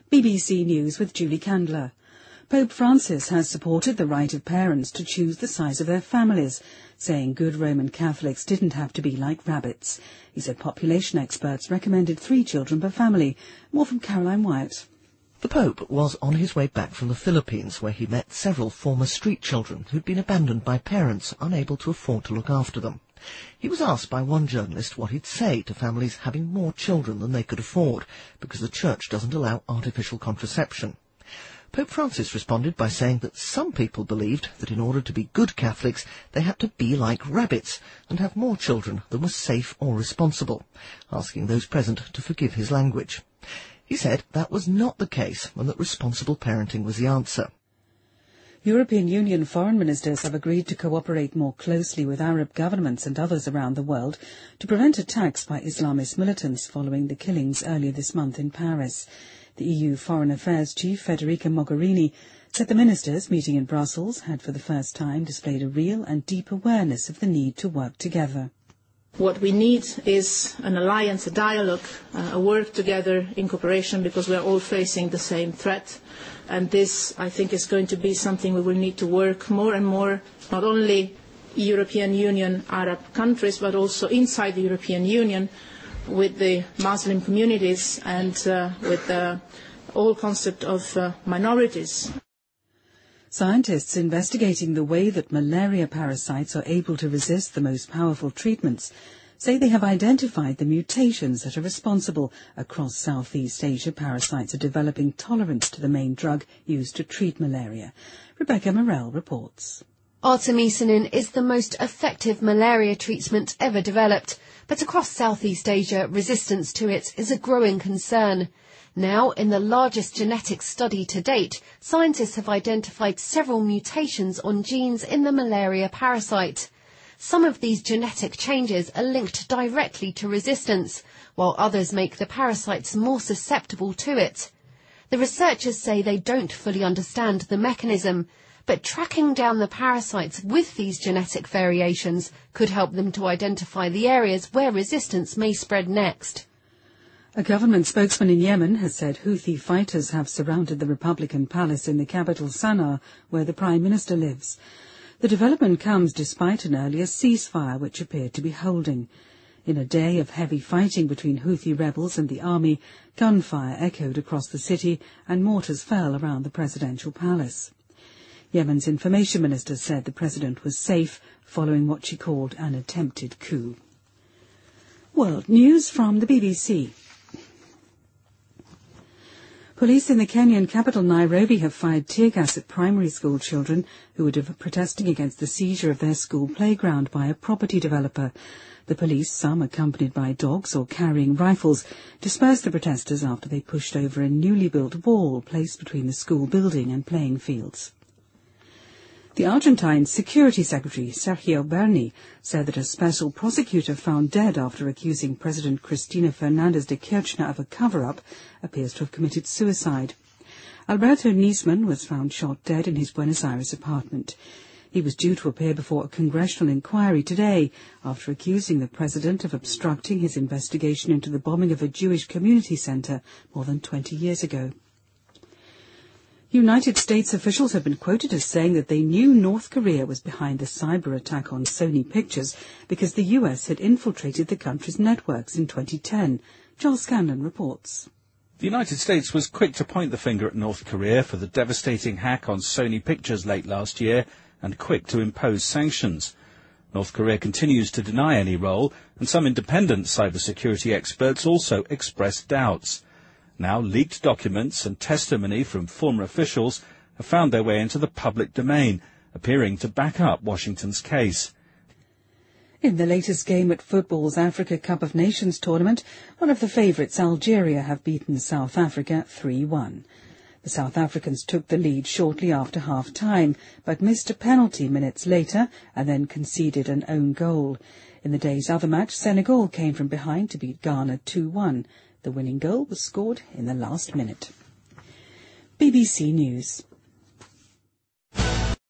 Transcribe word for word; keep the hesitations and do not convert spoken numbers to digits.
B B C News with Julie Candler. Pope Francis has supported the right of parents to choose the size of their families, saying good Roman Catholics didn't have to be like rabbits. He said population experts recommended three children per family. More from Caroline Wyatt. The Pope was on his way back from the Philippines, where he met several former street children who'd been abandoned by parents unable to afford to look after them. He was asked by one journalist what he'd say to families having more children than they could afford, because the Church doesn't allow artificial contraception. Pope Francis responded by saying that some people believed that in order to be good Catholics, they had to be like rabbits and have more children than was safe or responsible, asking those present to forgive his language. He said that was not the case and that responsible parenting was the answer. European Union foreign ministers have agreed to cooperate more closely with Arab governments and others around the world to prevent attacks by Islamist militants following the killings earlier this month in Paris. The E U Foreign Affairs Chief, Federica Mogherini, said the ministers meeting in Brussels had for the first time displayed a real and deep awareness of the need to work together. What we need is an alliance, a dialogue, uh, a work together in cooperation, because we are all facing the same threat. And this, I think, is going to be something we will need to work more and more, not only European Union Arab countries, but also inside the European Union, with the Muslim communities and uh, with the whole concept of uh, minorities. Scientists investigating the way that malaria parasites are able to resist the most powerful treatments say they have identified the mutations that are responsible. Across Southeast Asia, parasites are developing tolerance to the main drug used to treat malaria. Rebecca Morell reports. Artemisinin is the most effective malaria treatment ever developed, but across Southeast Asia, resistance to it is a growing concern. Now, in the largest genetic study to date, scientists have identified several mutations on genes in the malaria parasite. Some of these genetic changes are linked directly to resistance, while others make the parasites more susceptible to it. The researchers say they don't fully understand the mechanism, but tracking down the parasites with these genetic variations could help them to identify the areas where resistance may spread next. A government spokesman in Yemen has said Houthi fighters have surrounded the Republican palace in the capital Sana'a, where the Prime Minister lives. The development comes despite an earlier ceasefire which appeared to be holding. In a day of heavy fighting between Houthi rebels and the army, gunfire echoed across the city and mortars fell around the presidential palace. Yemen's information minister said the president was safe following what she called an attempted coup. World news from the B B C. Police in the Kenyan capital Nairobi have fired tear gas at primary school children who were protesting against the seizure of their school playground by a property developer. The police, some accompanied by dogs or carrying rifles, dispersed the protesters after they pushed over a newly built wall placed between the school building and playing fields. The Argentine Security Secretary, Sergio Berni, said that a special prosecutor found dead after accusing President Cristina Fernández de Kirchner of a cover-up appears to have committed suicide. Alberto Nisman was found shot dead in his Buenos Aires apartment. He was due to appear before a congressional inquiry today after accusing the president of obstructing his investigation into the bombing of a Jewish community center more than twenty years ago. United States officials have been quoted as saying that they knew North Korea was behind the cyber attack on Sony Pictures because the U S had infiltrated the country's networks in twenty ten. Charles Scanlon reports. The United States was quick to point the finger at North Korea for the devastating hack on Sony Pictures late last year and quick to impose sanctions. North Korea continues to deny any role, and some independent cybersecurity experts also expressed doubts. Now, leaked documents and testimony from former officials have found their way into the public domain, appearing to back up Washington's case. In the latest game at football's Africa Cup of Nations tournament, one of the favourites, Algeria, have beaten South Africa three one. The South Africans took the lead shortly after half-time, but missed a penalty minutes later and then conceded an own goal. In the day's other match, Senegal came from behind to beat Ghana two one. The winning goal was scored in the last minute. B B C News.